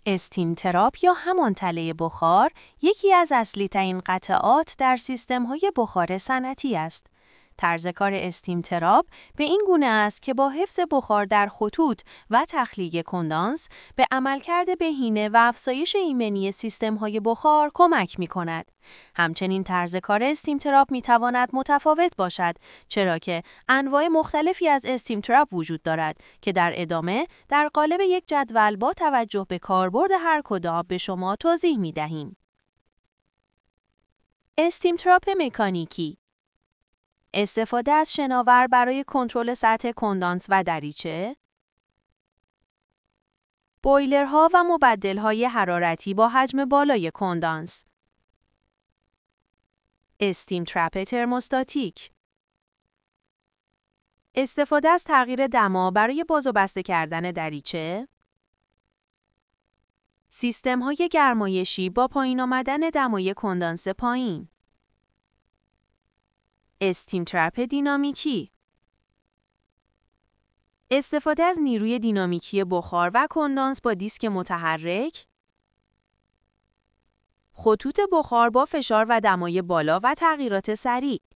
استیم تراپ یا همان تله بخار یکی از اصلی ترین قطعات در سیستم‌های بخار صنعتی است. طرز کار استیم تراپ به این گونه است که با حفظ بخار در خطوط و تخلیه کندانس به عملکرد بهینه و افزایش ایمنی سیستم‌های بخار کمک می‌کند. همچنین طرز کار استیم تراپ می‌تواند متفاوت باشد، چرا که انواع مختلفی از استیم تراپ وجود دارد که در ادامه در قالب یک جدول با توجه به کاربرد هر کدام به شما توضیح می‌دهیم. استیم تراپ مکانیکی: استفاده از شناور برای کنترل سطح کندانس و دریچه، بویلرها و مبدل‌های حرارتی با حجم بالای کندانس، استیم ترپ ترموستاتیک، استفاده از تغییر دما برای باز و بسته کردن دریچه، سیستم‌های گرمایشی با پایین آمدن دمای کندانس پایین، استیم ترپ دینامیکی، استفاده از نیروی دینامیکی بخار و کندانس با دیسک متحرک، خطوط بخار با فشار و دمای بالا و تغییرات سریع.